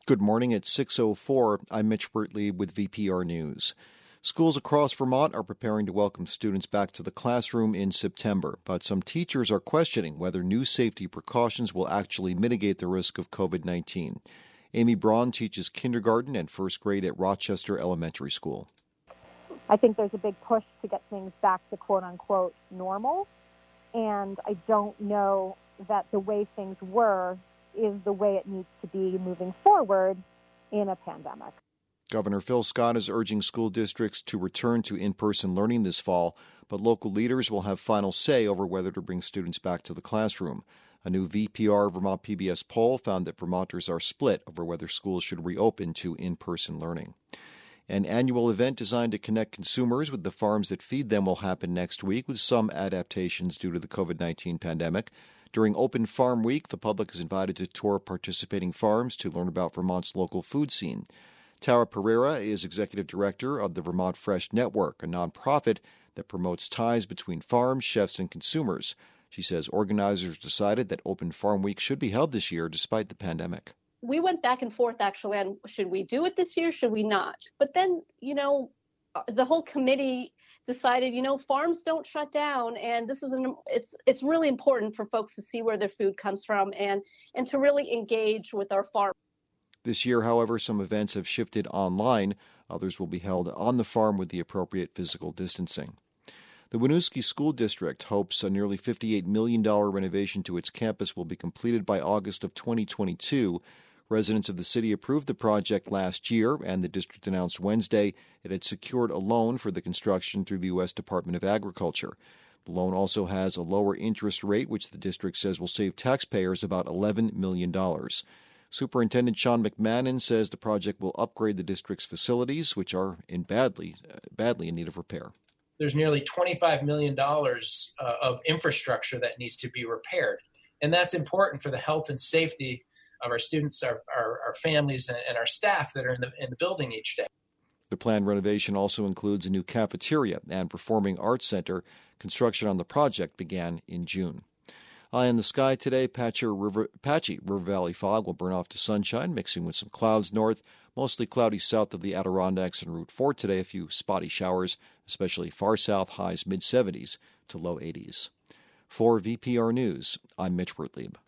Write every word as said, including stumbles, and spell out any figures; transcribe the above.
Good morning at six oh four. I'm Mitch Bertley with V P R News. Schools across Vermont are preparing to welcome students back to the classroom in September, but some teachers are questioning whether new safety precautions will actually mitigate the risk of covid nineteen. Amy Braun teaches kindergarten and first grade at Rochester Elementary School. I think there's a big push to get things back to quote-unquote normal, and I don't know that the way things were is the way it needs to be moving forward in a pandemic. Governor Phil Scott is urging school districts to return to in-person learning this fall, but local leaders will have final say over whether to bring students back to the classroom. A new V P R Vermont P B S poll found that Vermonters are split over whether schools should reopen to in-person learning. An annual event designed to connect consumers with the farms that feed them will happen next week with some adaptations due to the covid nineteen pandemic. During Open Farm Week, the public is invited to tour participating farms to learn about Vermont's local food scene. Tara Pereira is executive director of the Vermont Fresh Network, a nonprofit that promotes ties between farms, chefs, and consumers. She says organizers decided that Open Farm Week should be held this year despite the pandemic. We went back and forth actually on should we do it this year, should we not? But then, you know, the whole committee decided, you know, farms don't shut down, and this is an it's it's really important for folks to see where their food comes from and and to really engage with our farm. This year, however, some events have shifted online. Others will be held on the farm with the appropriate physical distancing. The Winooski School District hopes a nearly fifty-eight million dollars renovation to its campus will be completed by August of twenty twenty-two. Residents of the city approved the project last year, and the district announced Wednesday it had secured a loan for the construction through the U S Department of Agriculture. The loan also has a lower interest rate, which the district says will save taxpayers about eleven million dollars. Superintendent Sean McMahon says the project will upgrade the district's facilities, which are in badly, uh, badly in need of repair. There's nearly twenty-five million dollars uh, of infrastructure that needs to be repaired, and that's important for the health and safety of our students, our, our, our families, and our staff that are in the, in the building each day. The planned renovation also includes a new cafeteria and performing arts center. Construction on the project began in June. Eye in the sky today, patchy river, patchy river valley fog will burn off to sunshine, mixing with some clouds north. Mostly cloudy south of the Adirondacks and Route four today. A few spotty showers, especially far south, highs mid seventies to low eighties. For V P R News, I'm Mitch Bertlieb.